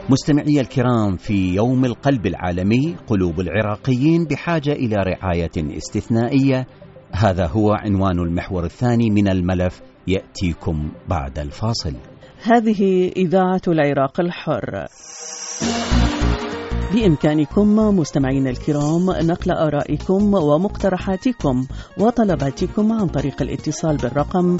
مستمعي الكرام، في يوم القلب العالمي قلوب العراقيين بحاجة إلى رعاية استثنائية. هذا هو عنوان المحور الثاني من الملف، يأتيكم بعد الفاصل. هذه إذاعة العراق الحر. بإمكانكم مستمعين الكرام نقل آرائكم ومقترحاتكم وطلباتكم عن طريق الاتصال بالرقم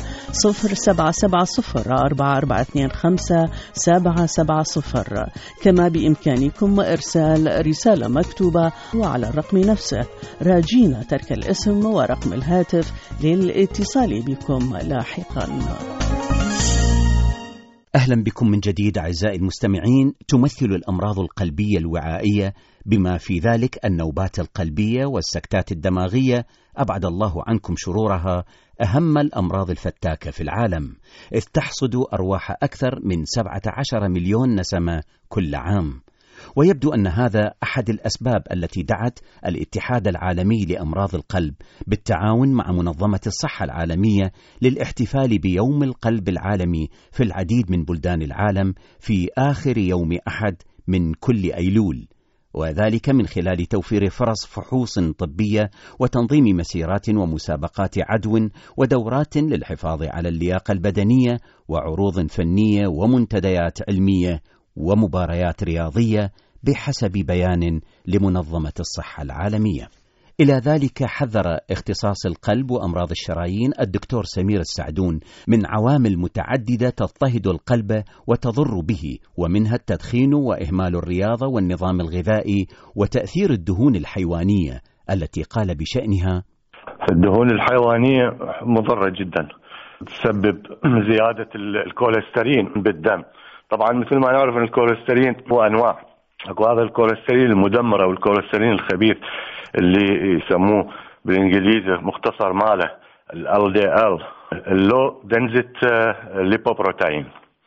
07704425-770. كما بإمكانكم إرسال رسالة مكتوبة وعلى الرقم نفسه، راجين ترك الاسم ورقم الهاتف للاتصال بكم لاحقا. أهلا بكم من جديد أعزائي المستمعين. تمثل الأمراض القلبية الوعائية بما في ذلك النوبات القلبية والسكتات الدماغية، أبعد الله عنكم شرورها، أهم الأمراض الفتاكة في العالم، إذ تحصد أرواح أكثر من 17 مليون نسمة كل عام. ويبدو أن هذا أحد الأسباب التي دعت الاتحاد العالمي لأمراض القلب بالتعاون مع منظمة الصحة العالمية للاحتفال بيوم القلب العالمي في العديد من بلدان العالم في آخر يوم أحد من كل أيلول، وذلك من خلال توفير فرص فحوص طبية وتنظيم مسيرات ومسابقات عدو ودورات للحفاظ على اللياقة البدنية وعروض فنية ومنتديات علمية ومباريات رياضية بحسب بيان لمنظمة الصحة العالمية. إلى ذلك حذر اختصاص القلب وأمراض الشرايين الدكتور سمير السعدون من عوامل متعددة تضطهد القلب وتضر به، ومنها التدخين وإهمال الرياضة والنظام الغذائي وتأثير الدهون الحيوانية التي قال بشأنها: الدهون الحيوانية مضرة جدا، تسبب زيادة الكوليسترول بالدم. طبعا مثل ما نعرف ان الكوليسترول هو انواع، اكو هذا الكوليسترول المدمر او الكوليسترول الخبيث اللي يسموه بالانجليزي مختصر ماله LDL، اللو دنزت ليبوبروتين،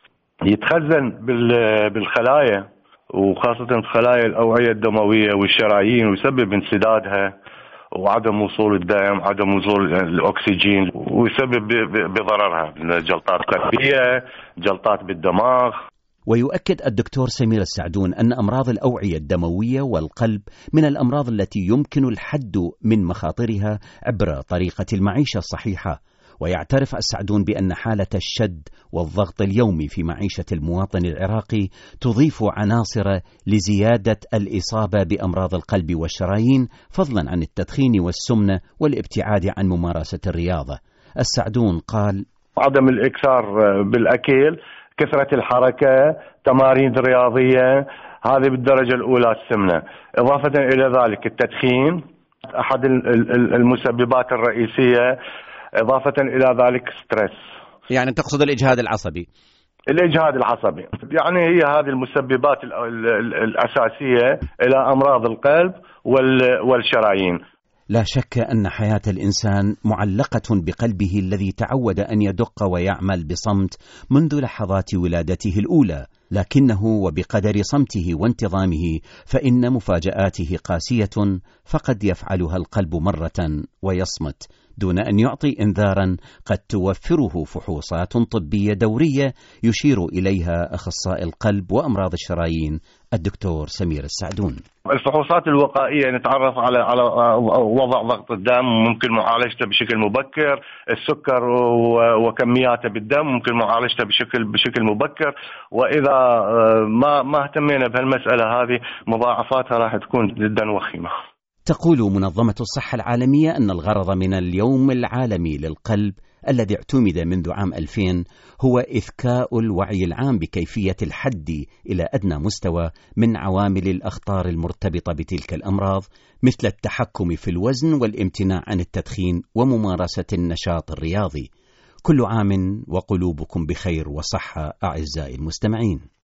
يتخزن بالخلايا وخاصة في خلايا الأوعية الدموية والشرايين، ويسبب انسدادها وعدم وصول الدم، عدم وصول الأكسجين، ويسبب بضررها جلطات قلبية، جلطات بالدماغ. ويؤكد الدكتور سمير السعدون أن أمراض الأوعية الدموية والقلب من الأمراض التي يمكن الحد من مخاطرها عبر طريقة المعيشة الصحيحة. ويعترف السعدون بأن حالة الشد والضغط اليومي في معيشة المواطن العراقي تضيف عناصر لزيادة الإصابة بأمراض القلب والشرايين، فضلا عن التدخين والسمنة والابتعاد عن ممارسة الرياضة. السعدون قال: عدم الإكثار بالأكل، كثرة الحركة، تمارين رياضية، هذه بالدرجة الأولى السمنة. إضافة إلى ذلك التدخين أحد المسببات الرئيسية. إضافة إلى ذلك ستريس، يعني تقصد الإجهاد العصبي. الإجهاد العصبي يعني هي هذه المسببات الأساسية إلى أمراض القلب والشرايين. لا شك أن حياة الإنسان معلقة بقلبه الذي تعود أن يدق ويعمل بصمت منذ لحظات ولادته الأولى، لكنه وبقدر صمته وانتظامه فإن مفاجآته قاسية، فقد يفعلها القلب مرة ويصمت دون أن يعطي إنذارا قد توفره فحوصات طبية دورية يشير إليها أخصائي القلب وأمراض الشرايين الدكتور سمير السعدون. الفحوصات الوقائية نتعرف على وضع ضغط الدم، ممكن معالجته بشكل مبكر، السكر وكمياته بالدم ممكن معالجته بشكل مبكر، وإذا ما اهتمينا بهالمسألة هذه مضاعفاتها راح تكون جدا وخيمة. تقول منظمة الصحة العالمية أن الغرض من اليوم العالمي للقلب الذي اعتمد منذ عام 2000 هو إذكاء الوعي العام بكيفية الحد إلى أدنى مستوى من عوامل الأخطار المرتبطة بتلك الأمراض، مثل التحكم في الوزن والامتناع عن التدخين وممارسة النشاط الرياضي. كل عام وقلوبكم بخير وصحة أعزائي المستمعين.